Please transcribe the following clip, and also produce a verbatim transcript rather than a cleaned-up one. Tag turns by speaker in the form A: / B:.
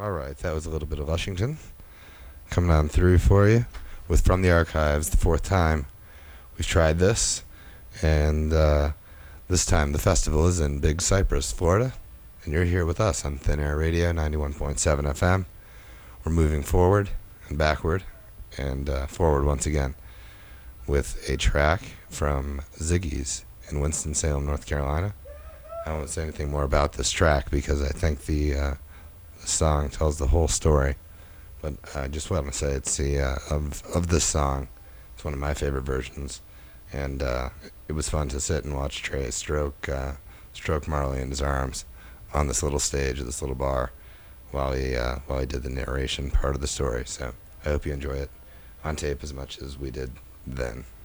A: All right, that was a little bit of Lushington coming on through for you with From the Archives, the fourth time we've tried this. And uh, this time the festival is in Big Cypress, Florida. And you're here with us on Thin Air Radio, ninety-one point seven F M. We're moving forward and backward and uh, forward once again with a track from Ziggy's in Winston-Salem, North Carolina. I won't say anything more about this track because I think the, uh, the song tells the whole story. But I just want to say it's the uh, of of this song. It's one of my favorite versions, and uh, it was fun to sit and watch Trey stroke uh, stroke Marley in his arms on this little stage at this little bar while he uh, while he did the narration part of the story. So I hope you enjoy it on tape as much as we did then.